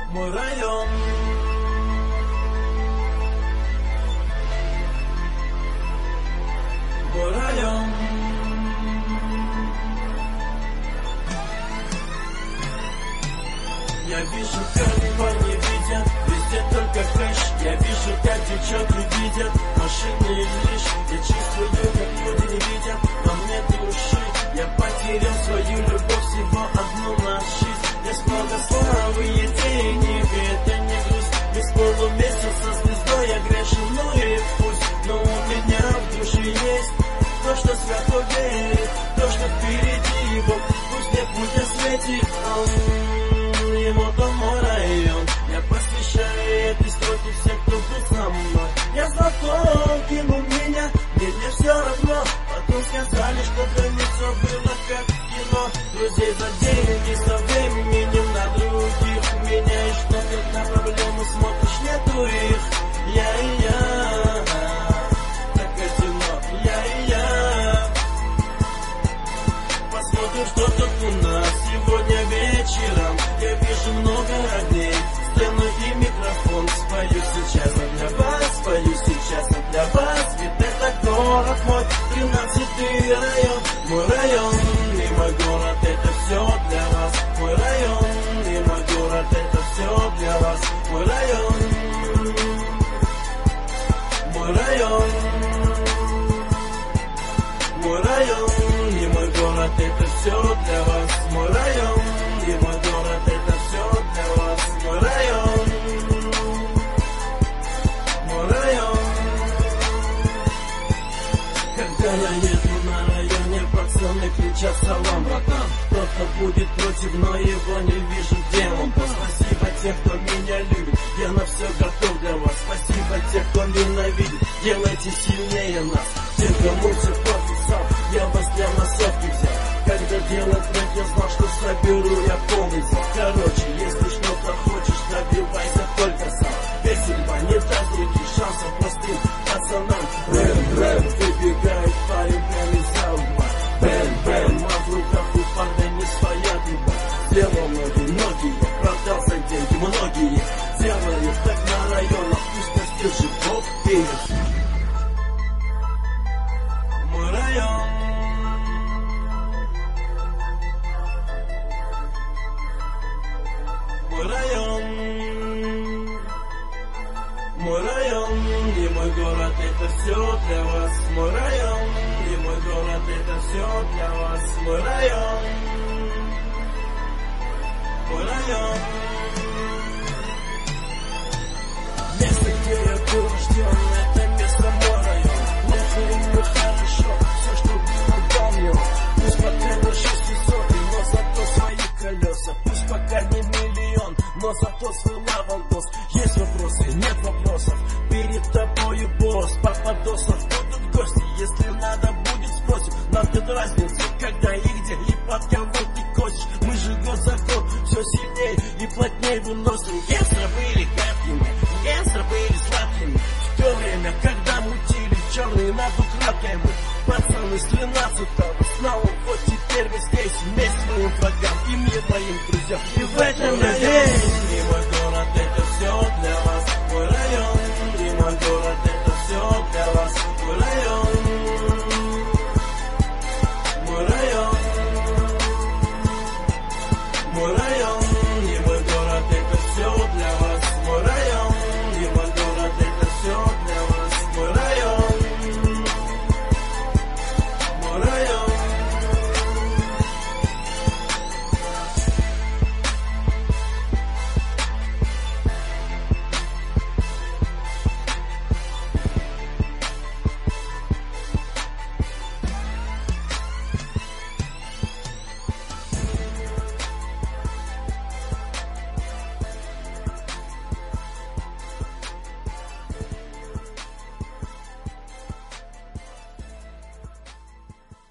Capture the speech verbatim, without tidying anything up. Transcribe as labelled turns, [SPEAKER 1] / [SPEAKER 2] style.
[SPEAKER 1] мой район. Мой район. Я вижу, как парни видят, везде только кэш. Я вижу, как девчонки видят, машины лишь. Я чувствую, как люди не видят во мне души. Я потерял свою любовь, всего одну на жизнь. Есть много славы и денег, это не грусть. Без полумесяца звездой я грешен, ну и пусть. Но у меня в душе есть то, что свято верит, то, что впереди его. Пусть мне путь осветит, ему дом мой район. Я посвящаю эти строки всем, кто был со мной. Я знал, кто кинул меня, мне не все равно. Потом сказали, что для них все было как кино. Друзей за деньги, со временем на других меняешь, что когда проблемы смотришь, нету их. Я и я, так одинок, я и я. Посмотрим, что тут у нас сегодня вечером. Я вижу много огней, сцену и микрофон. Спою сейчас для вас, спою сейчас для вас. Ведь это город мой, тринадцатый район. Мой район и мой город, это все для вас. Мой район и мой город, это все для вас. Мой район, мой район, мой район и мой город, это все для вас. Мой район и мой город, это все для вас. Мой район, мой район. Когда я еду на районе, пацаны кричат салам, братан. Кто-то будет против, но его не вижу, где он. Спасибо тех, кто меня любит, я на все готов для вас. Спасибо тех, кто ненавидит, делайте сильнее нас. Те, кому все подписал, я вас для массовки взял. Когда делать трек, я знал, что соберу я полный зал. Короче, если что-то хочешь, добивайся только сам. Ведь судьба не даст других шансов простым пацанам. Бэм, бэм, выбегает парень прямо из-за угла. Бэм, бэм, а в руках у парня не своя труба. Сделал ноги, ноги, я продал за деньги многие. Делали так на районах, пусть настил живот верит. Мой район. Мой район, мой район и мой город, это все для вас. Мой район и мой город, это все для вас. Мой район, мой район. Место, где я был рожден, это место мой район. Плохо ему хорошо, все, что было, помню. Пусть пока не шестисот, но зато свои колеса. Пусть пока не миллион, но зато свой лавандос. Есть вопросы, нет вопросов, перед тобою босс. Пападосов будут гости, если надо будет спросим. Нам нет разницы, когда и где, и под кого ты косишь. Мы же год за год все сильнее и плотнее выносим. Гангстеры были крепкими, гангстеры были сладкими. В то время, когда мутили черные над украдками. Пацаны с тринадцатого снова вот теперь вы здесь. Вместе своим врагам и мне, моим друзьям. И в этом я здесь.